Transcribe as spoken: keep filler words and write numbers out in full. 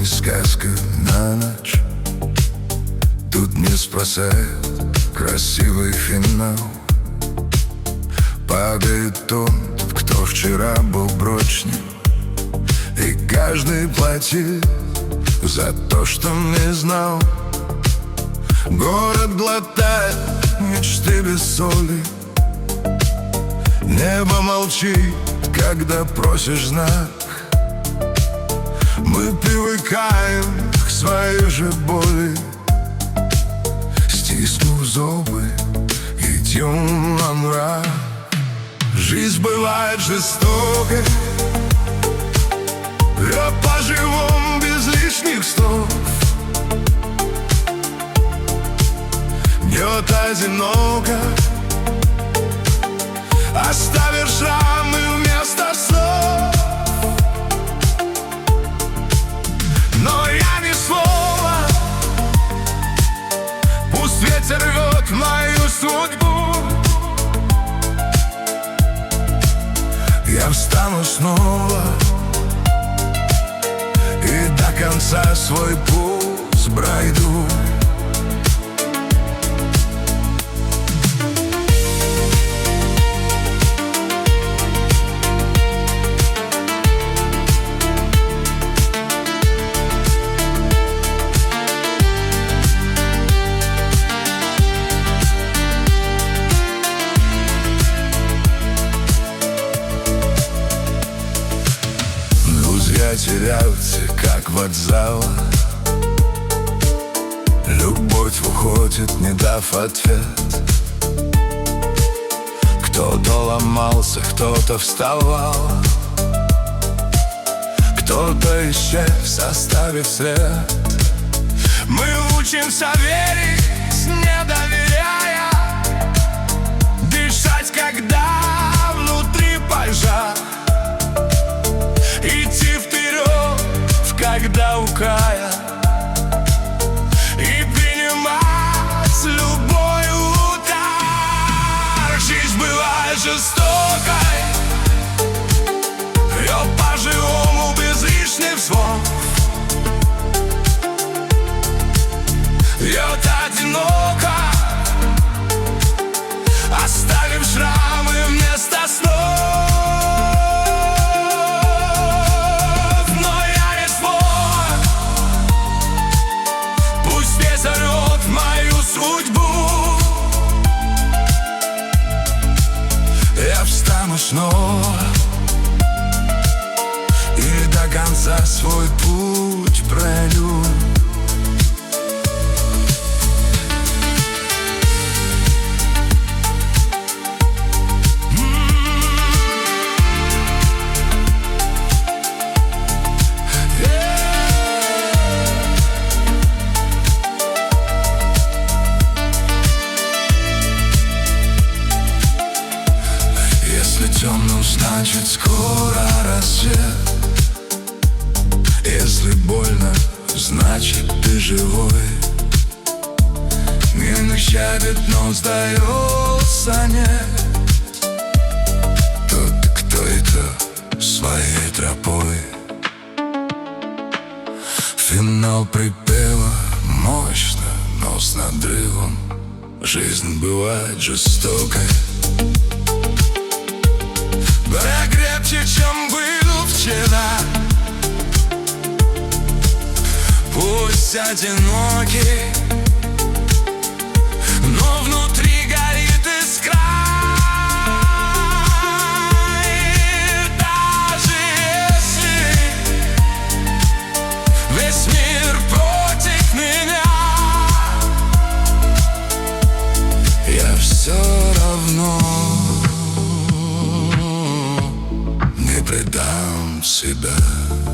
сказка на ночь. Тут не спасает красивый финал. Падает тот, кто вчера был прочным, и каждый платит за то, что не знал. Город глотает мечты без соли. Небо молчит, когда просишь знак. Мы привыкаем к своей же боли. Стиснув зубы, идем на мрак. Жизнь бывает жестокой, я по-живому без лишних слов. Бьет одиноко, оставив шрамы вместо слов. Но я ни слова, пусть ветер рвет мою судьбу. Я встану снова и до конца свой путь пройду. Теряются, как вокзал. Любовь уходит, не дав ответ. Кто-то ломался, кто-то вставал, кто-то исчез, оставив след. Мы учимся верить, не доверяя, дышать, когда внутри пожар, идти вперед, когда укая, и принимать любой удар. Жизнь бывает жестокой, я по-живому без лишних слов. Я одиноко, оставив шрамы вместо снов. Снова и до конца свой путь пройду. Темным, значит, скоро рассвет. Если больно, значит, ты живой. Мир щадит, но сдается нет. Тот, кто это своей тропой. Финал припева мощно, но с надрывом. Жизнь бывает жестокой, горя крепче, чем был вчера. Пусть одинокий, но внутри горит искра. И даже если весь мир против меня, я все равно не предам себя.